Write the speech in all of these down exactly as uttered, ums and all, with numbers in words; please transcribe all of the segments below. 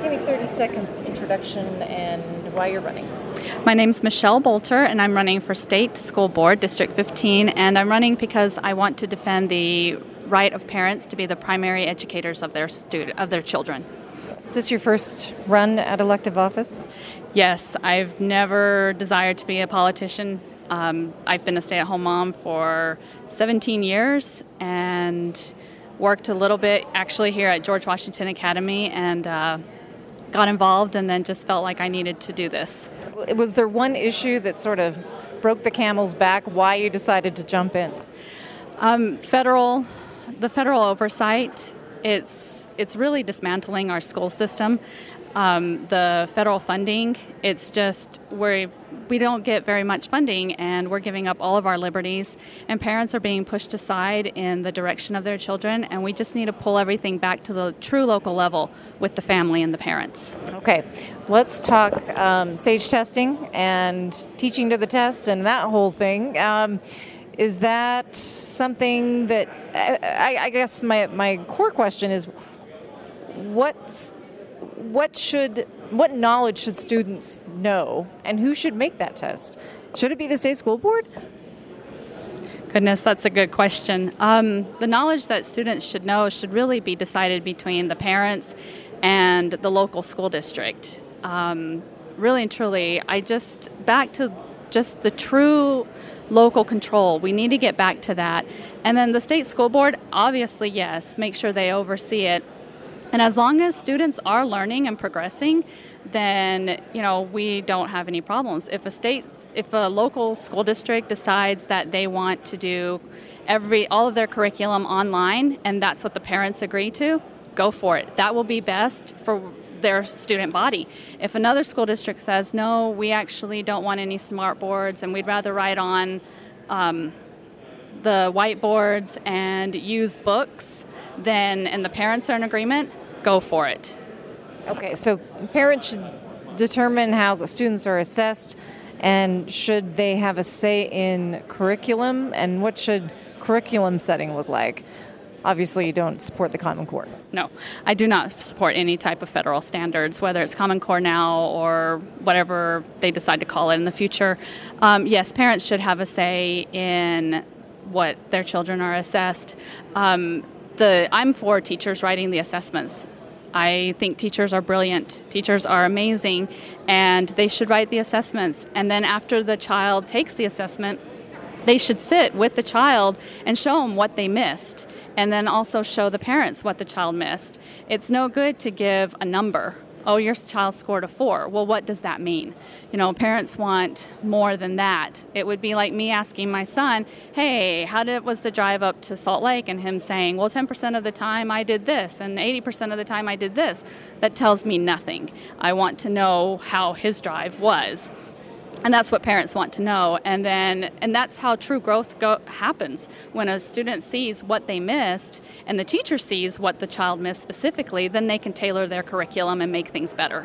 give me thirty seconds introduction and why you're running. My name's Michelle Bolter, and I'm running for State School Board, District fifteen, and I'm running because I want to defend the right of parents to be the primary educators of their student, of their children. Is this your first run at elective office? Yes, I've never desired to be a politician. Um, I've been a stay-at-home mom for seventeen years and worked a little bit actually here at George Washington Academy and uh, got involved and then just felt like I needed to do this. Was there one issue that sort of broke the camel's back, why you decided to jump in? Um, federal, the federal oversight, it's it's really dismantling our school system. Um, the federal funding, it's just we we don't get very much funding, and we're giving up all of our liberties, and parents are being pushed aside in the direction of their children, and we just need to pull everything back to the true local level with the family and the parents. Okay, let's talk um, SAGE testing and teaching to the test and that whole thing. Um, is that something that, I, I guess my, my core question is, what's What should, what knowledge should students know, and who should make that test? Should it be the state school board? Goodness, that's a good question. Um, the knowledge that students should know should really be decided between the parents and the local school district. Um, really and truly, I just, back to just the true local control. We need to get back to that. And then the state school board, obviously, yes, make sure they oversee it. And as long as students are learning and progressing, then, you know, we don't have any problems. If a state, if a local school district decides that they want to do every all of their curriculum online, and that's what the parents agree to, go for it. That will be best for their student body. If another school district says, no, we actually don't want any smart boards, and we'd rather write on um, the whiteboards and use books, then, and the parents are in agreement, go for it. Okay, so parents should determine how students are assessed, and should they have a say in curriculum, and what should curriculum setting look like? Obviously, you don't support the Common Core. No, I do not support any type of federal standards, whether it's Common Core now or whatever they decide to call it in the future. Um, yes, parents should have a say in what their children are assessed. Um, The, I'm for teachers writing the assessments. I think teachers are brilliant. Teachers are amazing, and they should write the assessments. And then after the child takes the assessment, they should sit with the child and show them what they missed, and then also show the parents what the child missed. It's no good to give a number. Oh, your child scored a four. Well, what does that mean? You know, parents want more than that. It would be like me asking my son, hey, how did was the drive up to Salt Lake? And him saying, well, ten percent of the time I did this, and eighty percent of the time I did this. That tells me nothing. I want to know how his drive was. And that's what parents want to know. And then, and that's how true growth go, happens. When a student sees what they missed and the teacher sees what the child missed specifically, then they can tailor their curriculum and make things better.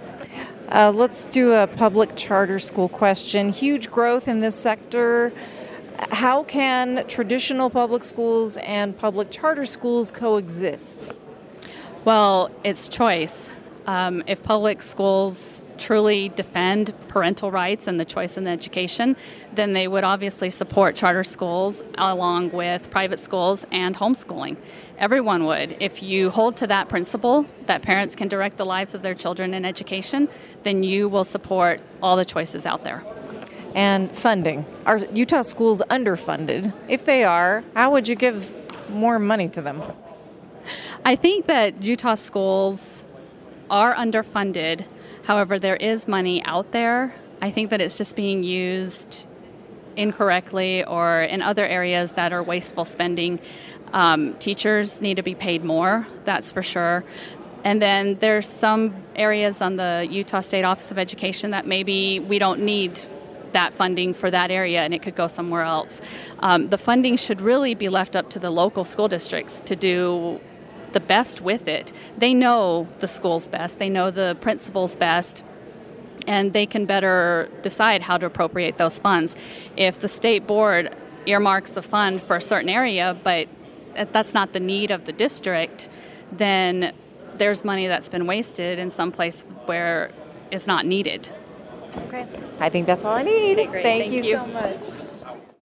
Uh, let's do a public charter school question. Huge growth in this sector. How can traditional public schools and public charter schools coexist? Well, it's choice. Um, if public schools truly defend parental rights and the choice in education, then they would obviously support charter schools along with private schools and homeschooling. Everyone would. If you hold to that principle that parents can direct the lives of their children in education, then you will support all the choices out there. And funding. Are Utah schools underfunded? If they are, how would you give more money to them? I think that Utah schools are underfunded. However, there is money out there. I think that it's just being used incorrectly or in other areas that are wasteful spending. Um, teachers need to be paid more, that's for sure. And then there's some areas on the Utah State Office of Education that maybe we don't need that funding for that area and it could go somewhere else. Um, the funding should really be left up to the local school districts to do the best with it. They know the schools best, they know the principals best, and they can better decide how to appropriate those funds. If the state board earmarks a fund for a certain area, but that's not the need of the district, then there's money that's been wasted in some place where it's not needed. Okay. I think that's all I need. Okay, great. Thank, Thank you, you so much.